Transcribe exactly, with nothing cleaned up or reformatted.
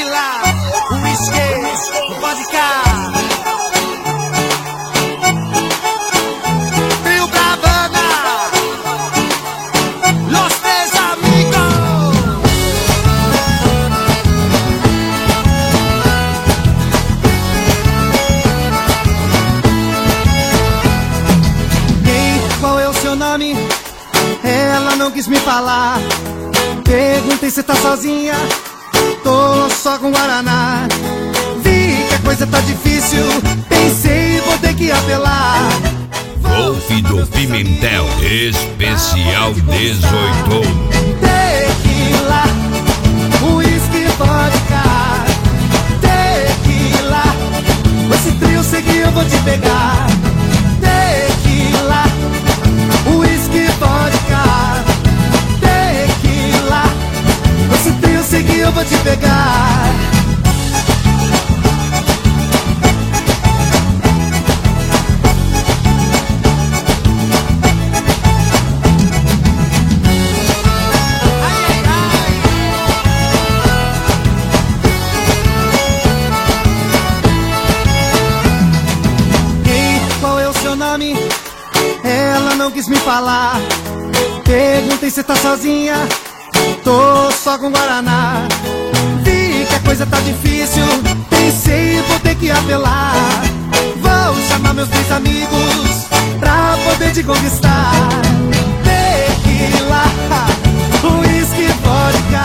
Tequila, whisky, vodka. Rio Bravana, Los Tres Amigos. Ei, qual é o seu nome? Ela não quis me falar. Perguntei se tá sozinha. Tô só com Guaraná. Vi que a coisa tá difícil. Pensei, vou ter que apelar. Golfe do Pimentel, especial dezoito. Tequila, whisky, vodka. Tequila, com esse trio sei que eu vou te pegar. Tequila, whisky, vodka. Tequila, com esse trio sei que eu vou te pegar. Ela não quis me falar. Perguntei se tá sozinha. Tô só com Guaraná. Vi que a coisa tá difícil. Pensei, vou ter que apelar. Vou chamar meus três amigos pra poder te conquistar. Tequila, whisky, vodka.